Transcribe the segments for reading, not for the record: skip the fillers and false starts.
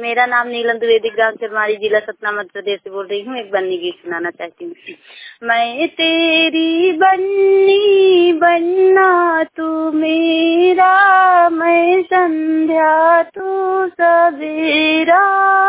मेरा नाम नीलम द्विवेदी, ग्राम चरमारी, जिला सतना, मध्य प्रदेश से बोल रही हूँ। एक बन्नी गीत सुनाना चाहती हूँ। मैं तेरी बन्नी बनना तू मेरा, मैं संध्या तू सवेरा,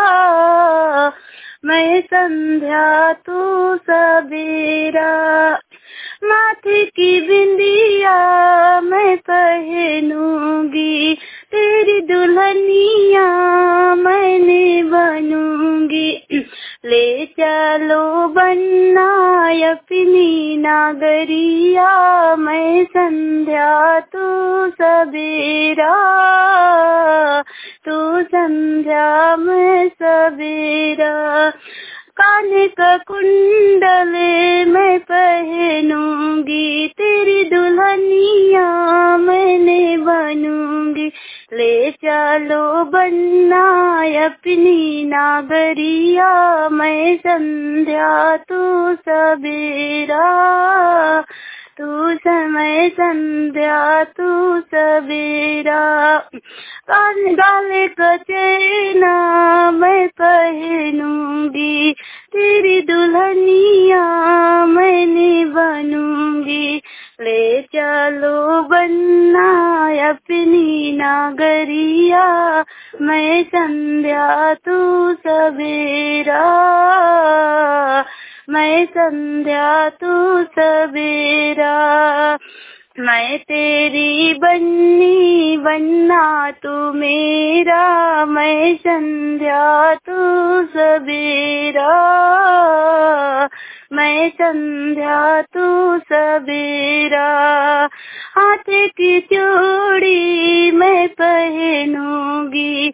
मैं संध्या तू सवेरा। माथे की बिंदिया मैं पहनूंगी, तेरी दुल्हनिया मैंने बनूंगी। ले चलो बन्ना अपनी नागरिया, मैं संध्या तू सवेरा, तू संध्या मैं सवेरा। काने का कुंडल मैं पहनूंगी, तेरी दुल्हनिया मैंने बनूंगी। ले चलो बन्ना अपनी नागरिया, मैं संध्या तू सवेरा, तू समय संध्या तू सवेरा। गाले का चेना मैं पहनूंगी, तेरी दुल्हनिया मैंने बनूंगी। ले चलो बन्ना अपनी नागरिया, मैं संध्या तू सवेरा, मैं संध्या तू सवेरा। मैं तेरी बन्नी बनना तू मेरा, मैं संध्या तू सवेरा, मैं संध्या तू सवेरा। हाथ की चूड़ी मैं पहनूंगी,